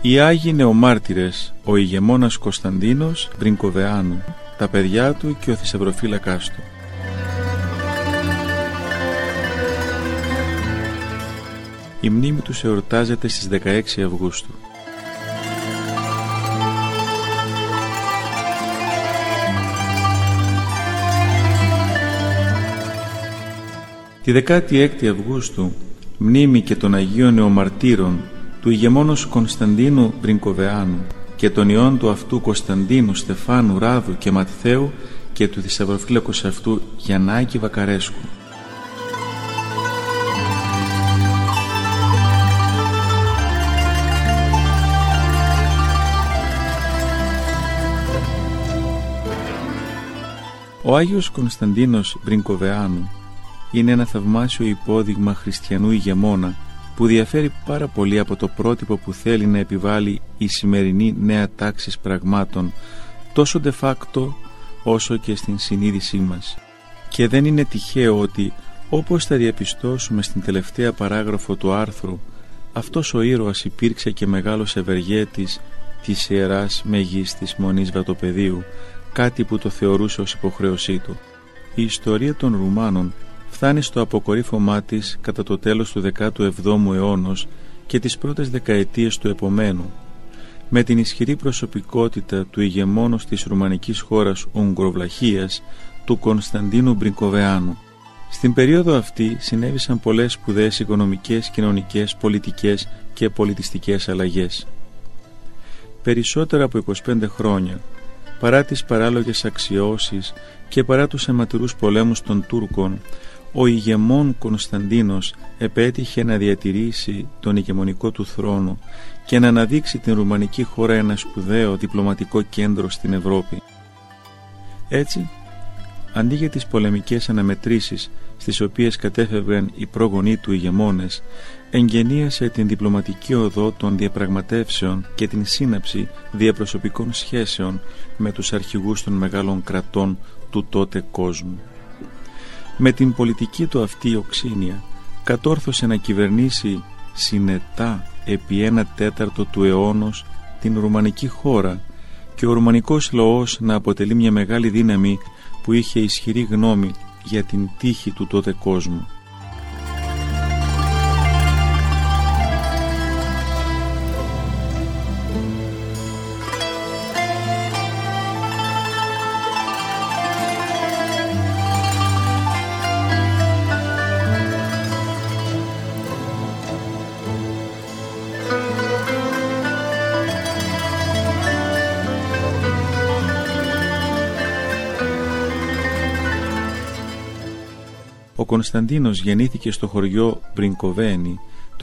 Οι Άγιοι Νεομάρτυρες, ο ηγεμόνας Κωνσταντίνος Μπρινκοβεάνου, τα παιδιά του και ο θησαυροφύλακάς του. Η μνήμη τους εορτάζεται στις 16 Αυγούστου. Τη 16η Αυγούστου, μνήμη και των Αγίων Νεομαρτύρων του ηγεμόνος Κωνσταντίνου Μπρινκοβεάνου και των ιών του αυτού Κωνσταντίνου, Στεφάνου, Ράδου και Ματθαίου και του θησαυροφύλακος αυτού Γιαννάκη Βακαρέσκου. Ο Άγιος Κωνσταντίνος Μπρινκοβεάνου είναι ένα θαυμάσιο υπόδειγμα χριστιανού ηγεμόνα που διαφέρει πάρα πολύ από το πρότυπο που θέλει να επιβάλλει η σημερινή νέα τάξη πραγμάτων, τόσο de facto όσο και στην συνείδησή μας. Και δεν είναι τυχαίο ότι, όπως θα διαπιστώσουμε στην τελευταία παράγραφο του άρθρου, αυτός ο ήρωας υπήρξε και μεγάλος ευεργέτης της Ιεράς Μεγίστης Μονής Βατοπεδίου, κάτι που το θεωρούσε ως υποχρέωσή του. Η ιστορία των Ρουμάνων φτάνει στο αποκορύφωμά της κατά το τέλος του 17ου αιώνος και τις πρώτες δεκαετίες του επομένου, με την ισχυρή προσωπικότητα του ηγεμόνος της ρουμανικής χώρας Ουγγροβλαχίας, του Κωνσταντίνου Μπρινκοβεάνου. Στην περίοδο αυτή συνέβησαν πολλές σπουδαίες οικονομικές, κοινωνικές, πολιτικές και πολιτιστικές αλλαγές. Περισσότερα από 25 χρόνια, παρά τις παράλογες αξιώσεις και παρά τους αιματηρούς πολέμους των Τούρκων, ο ηγεμόν Κωνσταντίνος επέτυχε να διατηρήσει τον ηγεμονικό του θρόνο και να αναδείξει την ρουμανική χώρα ένα σπουδαίο διπλωματικό κέντρο στην Ευρώπη. Έτσι, αντί για τις πολεμικές αναμετρήσεις στις οποίες κατέφευγαν οι πρόγονοί του ηγεμόνες, εγγενίασε την διπλωματική οδό των διαπραγματεύσεων και την σύναψη διαπροσωπικών σχέσεων με τους αρχηγούς των μεγάλων κρατών του τότε κόσμου. Με την πολιτική του αυτή οξύνια κατόρθωσε να κυβερνήσει συνετά επί 1/4 του αιώνος την ρουμανική χώρα και ο ρουμανικός λαός να αποτελεί μια μεγάλη δύναμη που είχε ισχυρή γνώμη για την τύχη του τότε κόσμου. Ο Κωνσταντίνος γεννήθηκε στο χωριό Μπρινκοβένη το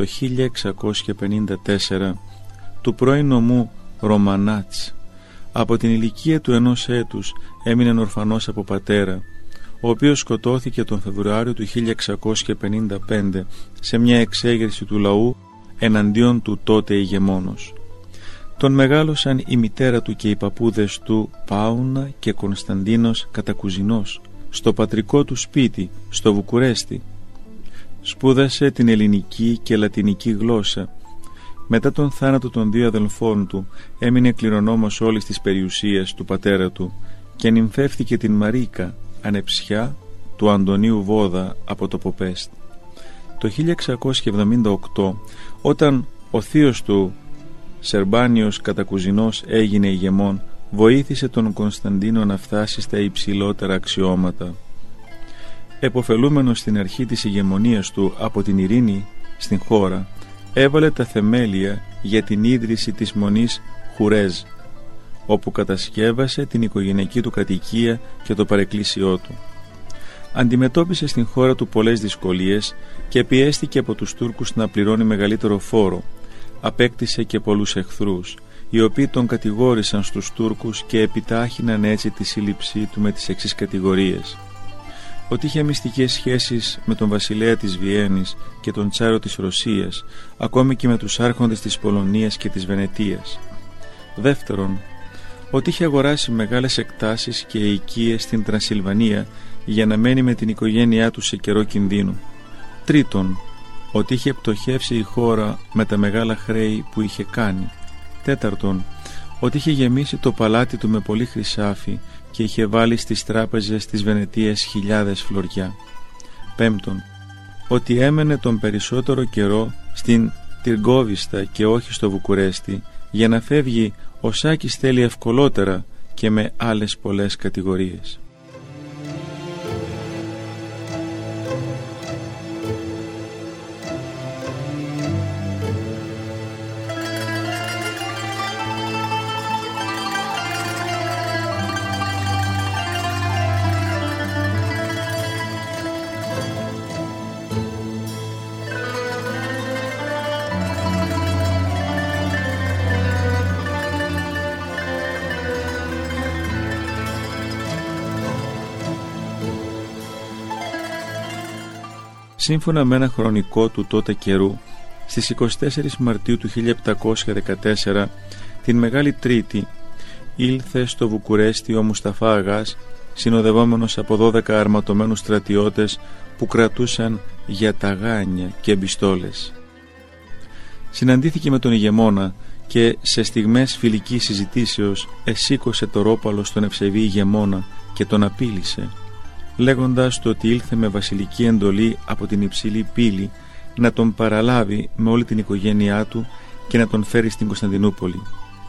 1654 του πρώην νομού Ρωμανάτς. Από την ηλικία του 1 έτους έμεινε ορφανός από πατέρα, ο οποίος σκοτώθηκε τον Φεβρουάριο του 1655 σε μια εξέγερση του λαού εναντίον του τότε ηγεμόνος. Τον μεγάλωσαν η μητέρα του και οι παππούδες του Πάουνα και Κωνσταντίνος Κατακουζινός στο πατρικό του σπίτι, στο Βουκουρέστι. Σπούδασε την ελληνική και λατινική γλώσσα. Μετά τον θάνατο των 2 αδελφών του έμεινε κληρονόμος όλης της περιουσίας του πατέρα του και νυμφεύτηκε την Μαρίκα, ανεψιά του Αντωνίου Βόδα από το Ποπέστ. Το 1678, όταν ο θείος του Σερμπάνιος Κατακουζινός έγινε ηγεμόν, βοήθησε τον Κωνσταντίνο να φτάσει στα υψηλότερα αξιώματα. Εποφελούμενος στην αρχή της ηγεμονίας του από την ειρήνη στην χώρα, έβαλε τα θεμέλια για την ίδρυση της Μονής Χουρέζ, όπου κατασκεύασε την οικογενειακή του κατοικία και το παρεκκλήσιό του. Αντιμετώπισε στην χώρα του πολλές δυσκολίες και πιέστηκε από τους Τούρκους να πληρώνει μεγαλύτερο φόρο. Απέκτησε και πολλούς εχθρούς, οι οποίοι τον κατηγόρησαν στους Τούρκους και επιτάχυναν έτσι τη σύλληψή του με τις εξής κατηγορίες: ότι είχε μυστικές σχέσεις με τον βασιλέα της Βιέννης και τον τσάρο της Ρωσίας, ακόμη και με τους άρχοντες της Πολωνίας και της Βενετίας. Δεύτερον, ότι είχε αγοράσει μεγάλες εκτάσεις και οικίες στην Τρανσιλβανία για να μένει με την οικογένειά του σε καιρό κινδύνου. Τρίτον, ότι είχε πτωχεύσει η χώρα με τα μεγάλα χρέη που είχε κάνει. Τέταρτον, ότι είχε γεμίσει το παλάτι του με πολύ χρυσάφι και είχε βάλει στις τράπεζες της Βενετίας χιλιάδες φλωριά. Πέμπτον, ότι έμενε τον περισσότερο καιρό στην Τυργκόβιστα και όχι στο Βουκουρέστι, για να φεύγει ο Σάκης θέλει ευκολότερα και με άλλες πολλές κατηγορίες. Σύμφωνα με ένα χρονικό του τότε καιρού, στις 24 Μαρτίου του 1714, την Μεγάλη Τρίτη, ήλθε στο Βουκουρέστι ο Μουσταφά Αγάς, συνοδευόμενος από 12 αρματωμένους στρατιώτες που κρατούσαν για ταγάνια και μπιστόλες. Συναντήθηκε με τον ηγεμόνα και σε στιγμές φιλικής συζητήσεως εσήκωσε το ρόπαλο στον ευσεβή ηγεμόνα και τον απείλησε, λέγοντας το ότι ήλθε με βασιλική εντολή από την υψηλή πύλη να τον παραλάβει με όλη την οικογένειά του και να τον φέρει στην Κωνσταντινούπολη.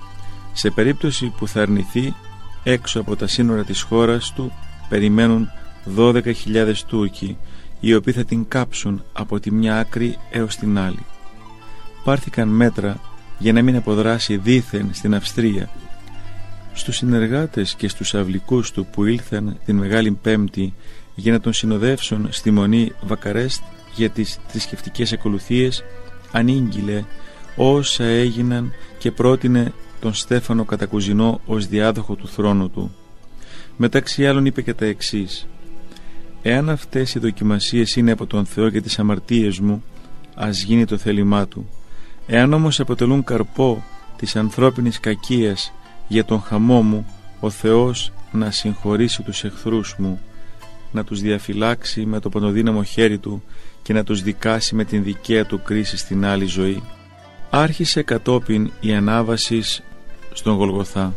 Σε περίπτωση που θα αρνηθεί, έξω από τα σύνορα της χώρας του περιμένουν 12.000 Τούρκοι, οι οποίοι θα την κάψουν από τη μια άκρη έως την άλλη. Πάρθηκαν μέτρα για να μην αποδράσει δήθεν στην Αυστρία. Στους συνεργάτες και στους αυλικούς του που ήλθαν την Μεγάλη Πέμπτη για να τον συνοδεύσουν στη μονή Βακαρέστ για τις θρησκευτικές ακολουθίες, ανήγγειλε όσα έγιναν και πρότεινε τον Στέφανο Κατακουζινό ως διάδοχο του θρόνου του. Μεταξύ άλλων είπε και τα εξής: «Εάν αυτές οι δοκιμασίες είναι από τον Θεό για τις αμαρτίες μου, ας γίνει το θέλημά του. Εάν όμως αποτελούν καρπό της ανθρώπινης κακίας για τον χαμό μου, ο Θεός να συγχωρήσει τους εχθρούς μου, να τους διαφυλάξει με το παντοδύναμο χέρι του και να τους δικάσει με την δικαία του κρίση στην άλλη ζωή». Άρχισε κατόπιν η ανάβαση στον Γολγοθά.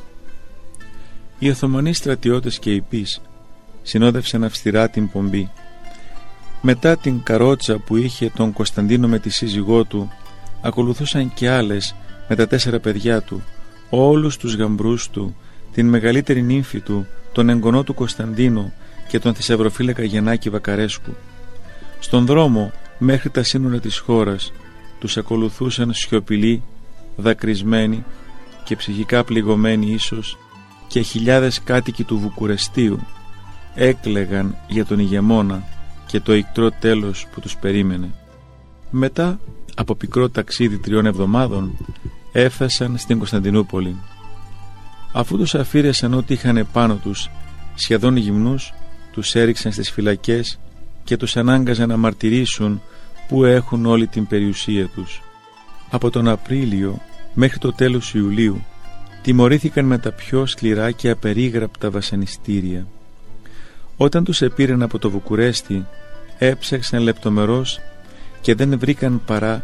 Οι Οθωμανοί στρατιώτες και υπείς συνόδευσαν αυστηρά την πομπή. Μετά την καρότσα που είχε τον Κωνσταντίνο με τη σύζυγό του, ακολουθούσαν και άλλες με τα 4 παιδιά του, όλους τους γαμπρούς του, την μεγαλύτερη νύμφη του, τον εγγονό του Κωνσταντίνο και τον θησαυροφύλακα Γιαννάκη Βακαρέσκου. Στον δρόμο μέχρι τα σύνορα της χώρας τους ακολουθούσαν σιωπηλοί, δακρυσμένοι και ψυχικά πληγωμένοι ίσως, και χιλιάδες κάτοικοι του Βουκουρεστίου έκλαιγαν για τον ηγεμόνα και το ικτρό τέλος που τους περίμενε. Μετά από πικρό ταξίδι 3 εβδομάδων έφτασαν στην Κωνσταντινούπολη. Αφού τους αφήρεσαν ό,τι είχαν επάνω τους, σχεδόν γυμνούς, τους έριξαν στις φυλακές και τους ανάγκαζαν να μαρτυρήσουν που έχουν όλη την περιουσία τους. Από τον Απρίλιο μέχρι το τέλος Ιουλίου τιμωρήθηκαν με τα πιο σκληρά και απερίγραπτα βασανιστήρια. Όταν τους επήραν από το Βουκουρέστι, έψαξαν λεπτομερώς και δεν βρήκαν παρά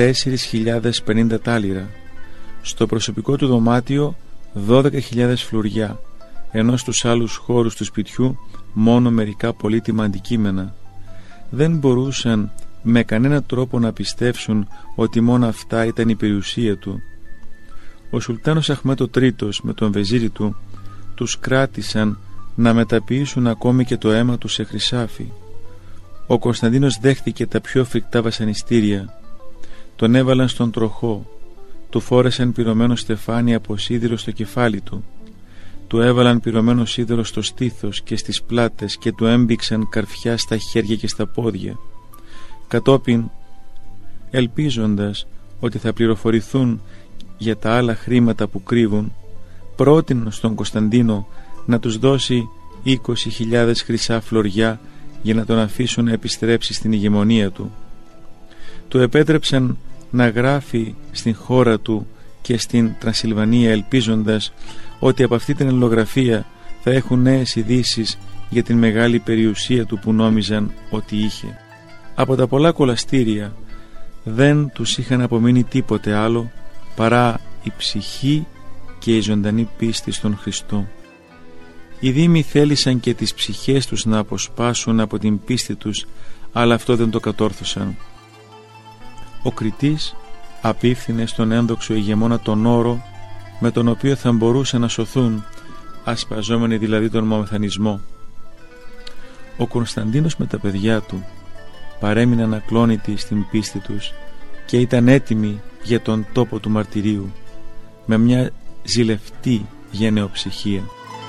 4.050 τάλιρα. Στο προσωπικό του δωμάτιο 12.000 φλουριά, ενώ στους άλλους χώρους του σπιτιού μόνο μερικά πολύτιμα αντικείμενα. Δεν μπορούσαν με κανένα τρόπο να πιστέψουν ότι μόνο αυτά ήταν η περιουσία του. Ο Σουλτάνος Αχμέτ ο Τρίτος με τον βεζίρι του τους κράτησαν να μεταποιήσουν ακόμη και το αίμα του σε χρυσάφι. Ο Κωνσταντίνος δέχτηκε τα πιο φρικτά βασανιστήρια. Τον έβαλαν στον τροχό, του φόρεσαν πυρωμένο στεφάνι από σίδηρο στο κεφάλι του, του έβαλαν πυρωμένο σίδηρο στο στήθος και στις πλάτες και του έμπηξαν καρφιά στα χέρια και στα πόδια. Κατόπιν, ελπίζοντας ότι θα πληροφορηθούν για τα άλλα χρήματα που κρύβουν, πρότειναν στον Κωνσταντίνο να τους δώσει 20.000 χρυσά φλωριά για να τον αφήσουν να επιστρέψει στην ηγεμονία του. Του επέτρεψαν να γράφει στην χώρα του και στην Τρανσιλβανία, ελπίζοντας ότι από αυτή την αλληλογραφία θα έχουν νέες ειδήσεις για την μεγάλη περιουσία του που νόμιζαν ότι είχε. Από τα πολλά κολαστήρια δεν τους είχαν απομείνει τίποτε άλλο παρά η ψυχή και η ζωντανή πίστη στον Χριστό. Οι δήμοι θέλησαν και τις ψυχές τους να αποσπάσουν από την πίστη τους, αλλά αυτό δεν το κατόρθωσαν. Ο Κριτής απίφθινε στον ένδοξο ηγεμόνα τον όρο με τον οποίο θα μπορούσαν να σωθούν, ασπαζόμενοι δηλαδή τον μομεθανισμό. Ο Κωνσταντίνος με τα παιδιά του παρέμειναν ακλόνητοι στην πίστη τους και ήταν έτοιμοι για τον τόπο του μαρτυρίου με μια ζηλευτή γενεοψυχία.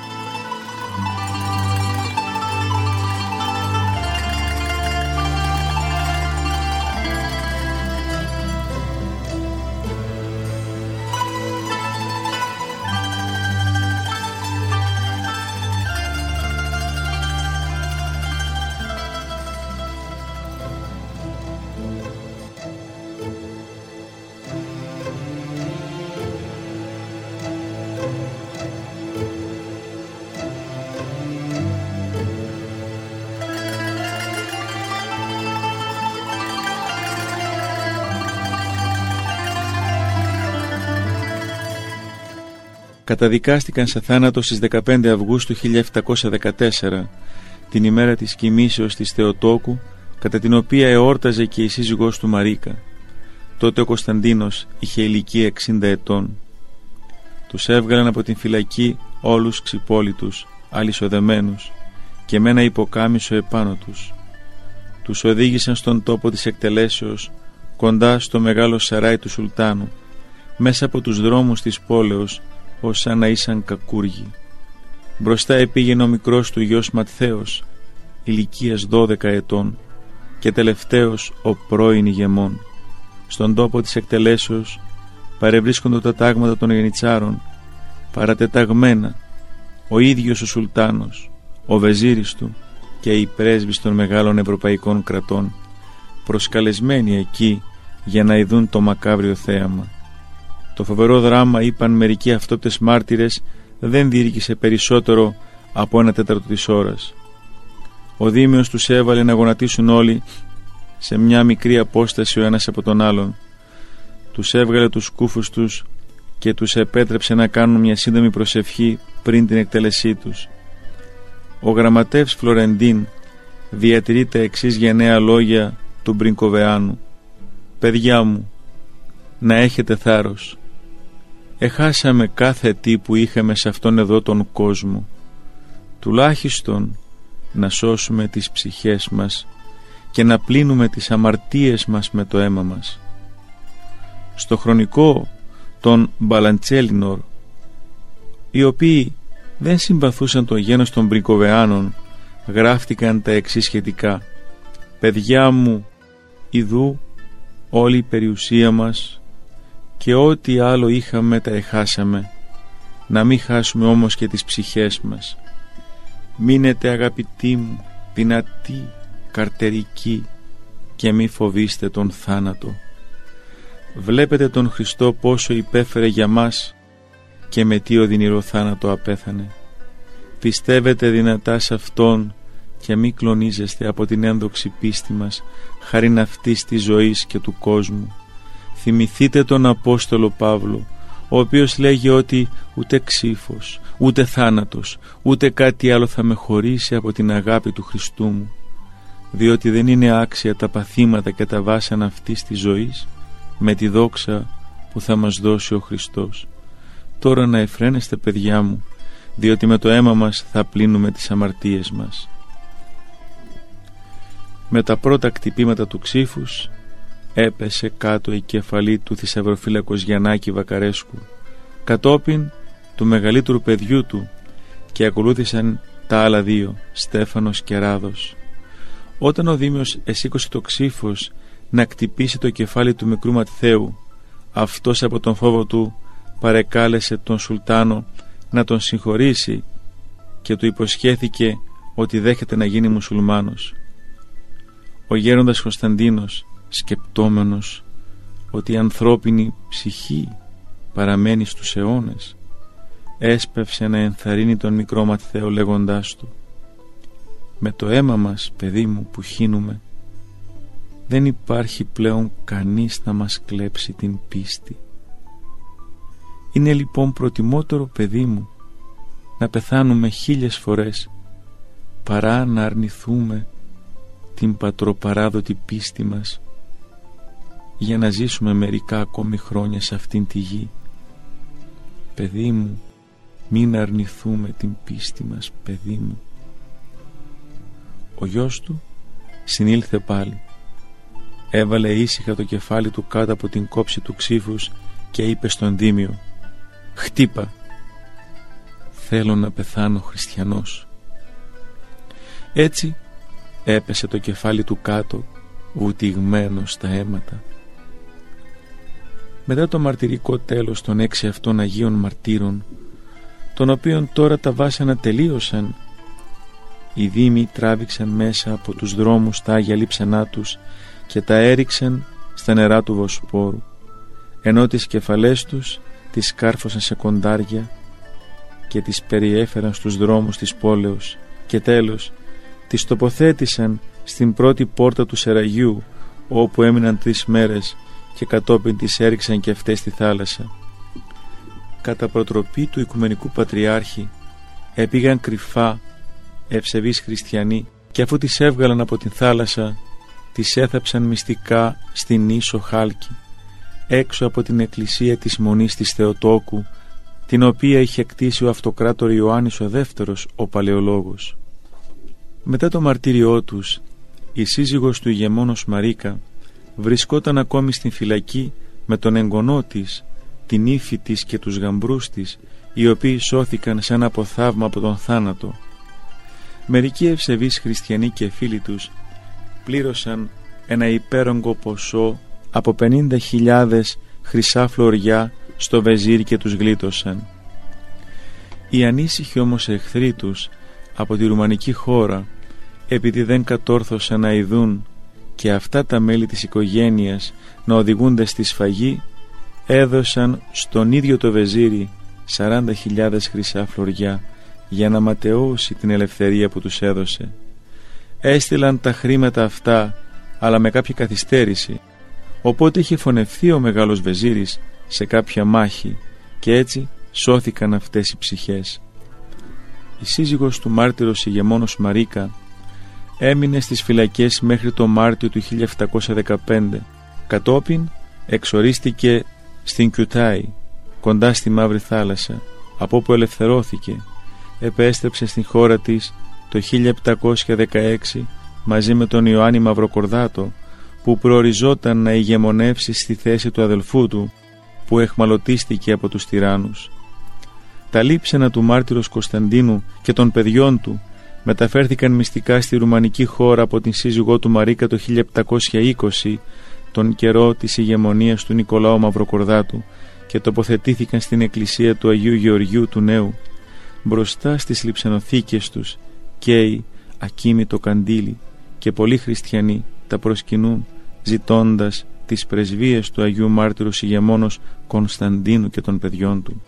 Καταδικάστηκαν σε θάνατο στις 15 Αυγούστου 1714, την ημέρα της κοιμήσεως της Θεοτόκου, κατά την οποία εόρταζε και η σύζυγός του Μαρίκα. Τότε ο Κωνσταντίνος είχε ηλικία 60 ετών. Τους έβγαλαν από την φυλακή όλους ξυπόλυτους, αλυσοδεμένους και με ένα υποκάμισο επάνω τους. Τους οδήγησαν στον τόπο της εκτελέσεως, κοντά στο μεγάλο σαράι του Σουλτάνου, μέσα από τους δρόμους της πόλεως, ως σαν να ήσαν κακούργοι. Μπροστά επήγαινε ο μικρός του γιος Ματθαίος, ηλικίας 12 ετών, και τελευταίος ο πρώην ηγεμόν. Στον τόπο της εκτελέσεως παρευρίσκονται τα τάγματα των γενιτσάρων, παρατεταγμένα, ο ίδιος ο Σουλτάνος, ο βεζίρης του και οι πρέσβεις των μεγάλων ευρωπαϊκών κρατών, προσκαλεσμένοι εκεί για να ειδούν το μακάβριο θέαμα. Το φοβερό δράμα, είπαν μερικοί αυτόπτες μάρτυρες, δεν διήρκησε περισσότερο από 1/4 της ώρας. Ο Δήμιος τους έβαλε να γονατίσουν όλοι σε μια μικρή απόσταση ο ένας από τον άλλον. Τους έβγαλε τους σκούφους τους και τους επέτρεψε να κάνουν μια σύντομη προσευχή πριν την εκτέλεσή τους. Ο γραμματεύς Φλωρεντίν διατηρεί τα εξής γενναία λόγια του Μπρινκοβεάνου: «Παιδιά μου, να έχετε θάρρος. Εχάσαμε κάθε τι που είχαμε σε αυτόν εδώ τον κόσμο. Τουλάχιστον να σώσουμε τις ψυχές μας και να πλύνουμε τις αμαρτίες μας με το αίμα μας». Στο χρονικό των Μπαλαντσέλινορ, οι οποίοι δεν συμπαθούσαν το γένος των Μπρινκοβεάνων, γράφτηκαν τα εξής σχετικά: «Παιδιά μου, ιδού όλη η περιουσία μας και ό,τι άλλο είχαμε τα εχάσαμε, να μην χάσουμε όμως και τις ψυχές μας. Μείνετε, αγαπητοί μου, δυνατοί, καρτερικοί και μη φοβήστε τον θάνατο. Βλέπετε τον Χριστό πόσο υπέφερε για μας και με τι οδυνηρό θάνατο απέθανε. Πιστεύετε δυνατά σε Αυτόν και μη κλονίζεστε από την ένδοξη πίστη μας, χάριν αυτής της ζωής και του κόσμου. Θυμηθείτε τον Απόστολο Παύλο, ο οποίος λέγει ότι ούτε ξύφος, ούτε θάνατος, ούτε κάτι άλλο θα με χωρίσει από την αγάπη του Χριστού μου, διότι δεν είναι άξια τα παθήματα και τα βάσανα αυτής της ζωής με τη δόξα που θα μας δώσει ο Χριστός. Τώρα να εφραίνεστε, παιδιά μου, διότι με το αίμα μας θα πλύνουμε τις αμαρτίες μας». Με τα πρώτα κτυπήματα του ξύφους έπεσε κάτω η κεφαλή του θησαυροφύλακος Γιαννάκη Βακαρέσκου, κατόπιν του μεγαλύτερου παιδιού του, και ακολούθησαν τα άλλα δύο, Στέφανος και Ράδος. Όταν ο Δήμιος εσήκωσε το ξύφος να κτυπήσει το κεφάλι του μικρού Ματθαίου, αυτός από τον φόβο του παρεκάλεσε τον Σουλτάνο να τον συγχωρήσει και του υποσχέθηκε ότι δέχεται να γίνει μουσουλμάνος. Ο γέροντας Κωνσταντίνος, σκεπτόμενος ότι η ανθρώπινη ψυχή παραμένει στους αιώνες, έσπευσε να ενθαρρύνει τον μικρό Ματθαίο λέγοντάς του: «Με το αίμα μας, παιδί μου, που χύνουμε, δεν υπάρχει πλέον κανείς να μας κλέψει την πίστη. Είναι λοιπόν προτιμότερο, παιδί μου, να πεθάνουμε 1000 φορές παρά να αρνηθούμε την πατροπαράδοτη πίστη μας για να ζήσουμε μερικά ακόμη χρόνια σε αυτήν τη γη. Παιδί μου, μην αρνηθούμε την πίστη μας, παιδί μου. Ο γιος του συνήλθε πάλι, έβαλε ήσυχα το κεφάλι του κάτω από την κόψη του ξύφους και είπε στον Δήμιο: «Χτύπα, θέλω να πεθάνω χριστιανός». Έτσι έπεσε το κεφάλι του κάτω, βουτυγμένο στα αίματα. Μετά το μαρτυρικό τέλος των 6 αυτών Αγίων Μαρτύρων, των οποίων τώρα τα βάσανα τελείωσαν, οι Δήμοι τράβηξαν μέσα από τους δρόμους τα Άγια λείψανά τους και τα έριξαν στα νερά του Βοσπόρου, ενώ τις κεφαλές τους τις κάρφωσαν σε κοντάρια και τις περιέφεραν στους δρόμους της πόλεως και τέλος τις τοποθέτησαν στην πρώτη πόρτα του Σεραγιού, όπου έμειναν 3 μέρες και κατόπιν τις έριξαν και αυτές στη θάλασσα. Κατά προτροπή του Οικουμενικού Πατριάρχη έπηγαν κρυφά ευσεβείς χριστιανοί και αφού τις έβγαλαν από την θάλασσα τις έθαψαν μυστικά στην ίσο Χάλκη, έξω από την εκκλησία της Μονής της Θεοτόκου, την οποία είχε κτίσει ο αυτοκράτορ Ιωάννης ο Δεύτερος, ο Παλαιολόγος. Μετά το μαρτύριό τους, η σύζυγος του ηγεμόνος Μαρίκα βρισκόταν ακόμη στην φυλακή με τον εγγονό της, την ύφη της και τους γαμπρούς της, οι οποίοι σώθηκαν σαν από θαύμα από τον θάνατο. Μερικοί ευσεβείς χριστιανοί και φίλοι τους πλήρωσαν ένα υπέρογκο ποσό από 50.000 χρυσά φλωριά στο βεζίρι και τους γλίτωσαν. Οι ανήσυχοι όμως εχθροί τους από τη Ρουμανική χώρα, επειδή δεν κατόρθωσαν να ειδούν και αυτά τα μέλη της οικογένειας να οδηγούνται στη σφαγή, έδωσαν στον ίδιο το βεζίρι 40.000 χρυσά φλωριά για να ματαιώσει την ελευθερία που τους έδωσε. Έστειλαν τα χρήματα αυτά, αλλά με κάποια καθυστέρηση, οπότε είχε φωνευθεί ο μεγάλος βεζίρης σε κάποια μάχη και έτσι σώθηκαν αυτές οι ψυχές. Η σύζυγος του μάρτυρος ηγεμόνος Μαρίκα έμεινε στις φυλακές μέχρι το Μάρτιο του 1715. Κατόπιν εξορίστηκε στην Κιουτάι, κοντά στη Μαύρη Θάλασσα, από όπου ελευθερώθηκε. Επέστρεψε στην χώρα της το 1716 μαζί με τον Ιωάννη Μαυροκορδάτο, που προοριζόταν να ηγεμονεύσει στη θέση του αδελφού του, που εχμαλωτίστηκε από τους τυράννους. Τα λείψανα του μάρτυρος Κωνσταντίνου και των παιδιών του μεταφέρθηκαν μυστικά στη Ρουμανική χώρα από την σύζυγό του Μαρίκα το 1720, τον καιρό της ηγεμονίας του Νικολάου Μαυροκορδάτου, και τοποθετήθηκαν στην εκκλησία του Αγίου Γεωργίου του Νέου. Μπροστά στις λειψανοθήκες τους καίει ακίμητο καντήλι και πολλοί χριστιανοί τα προσκυνούν, ζητώντας τις πρεσβείες του Αγίου Μάρτυρος ηγεμόνος Κωνσταντίνου και των παιδιών του.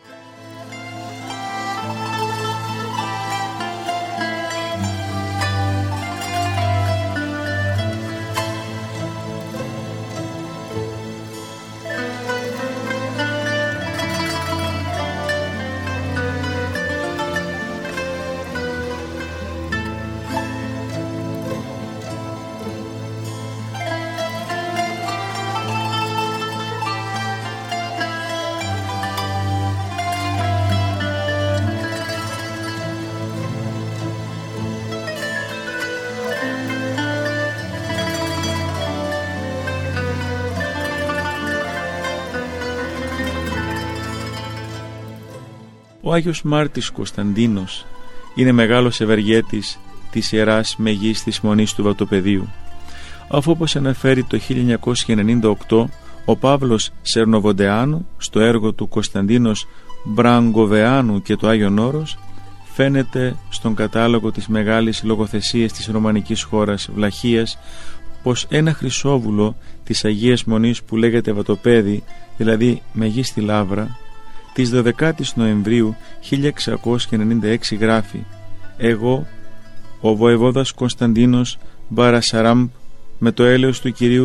Ο Άγιος Μάρτης Κωνσταντίνος είναι μεγάλος ευεργέτης της Ιεράς Μεγής της Μονής του Βατοπεδίου. Αφού, όπως αναφέρει το 1998 ο Παύλος Σερνοβοντεάνου στο έργο του Κωνσταντίνος Μπραγκοβεάνου και το Άγιον Όρος, φαίνεται στον κατάλογο της μεγάλης λογοθεσίας της ρωμανικής χώρας Βλαχίας πως ένα χρυσόβουλο της Αγίας Μονής που λέγεται Βατοπέδι, δηλαδή Μεγίστη Λαύρα, της 12ης Νοεμβρίου 1696 γράφει: «Εγώ, ο βοεβόδας Κωνσταντίνος Μπαρασαράμπ, με το έλεος του Κυρίου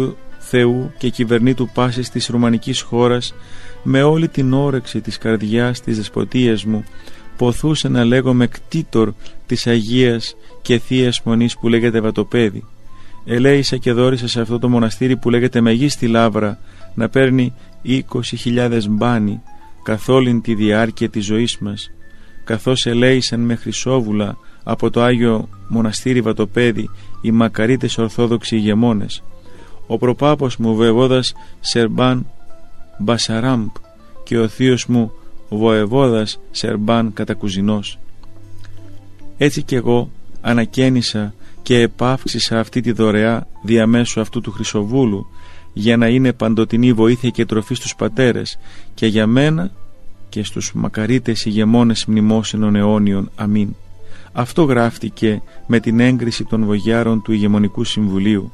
Θεού και κυβερνήτου πάσης της Ρουμανικής χώρας, με όλη την όρεξη της καρδιάς της δεσποτείας μου, ποθούσε να λέγομαι κτήτορ της Αγίας και Θείας Μονής που λέγεται Βατοπέδη. Ελέησα και δόρισα σε αυτό το μοναστήρι που λέγεται Μεγίστη Λαύρα να παίρνει 20.000 μπάνι καθ' όλη τη διάρκεια της ζωής μας, καθώς ελέησαν με χρυσόβουλα από το Άγιο Μοναστήρι Βατοπέδη οι μακαρίτες Ορθόδοξοι ηγεμόνες, ο προπάπος μου Βοεβόδας Σερμπάν Μπασαράμπ και ο θείος μου Βοεβόδας Σερμπάν Κατακουζινός. Έτσι κι εγώ ανακαίνισα και επαύξησα αυτή τη δωρεά διαμέσου αυτού του χρυσοβούλου, για να είναι παντοτινή βοήθεια και τροφή στους πατέρες και για μένα και στους μακαρίτες ηγεμόνες μνημόσυνων αιώνιων. Αμήν. Αυτό γράφτηκε με την έγκριση των βογιάρων του Ηγεμονικού Συμβουλίου.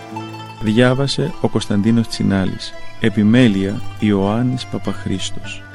Διάβασε ο Κωνσταντίνος Τσινάλης. Επιμέλεια Ιωάννης Παπαχρήστος.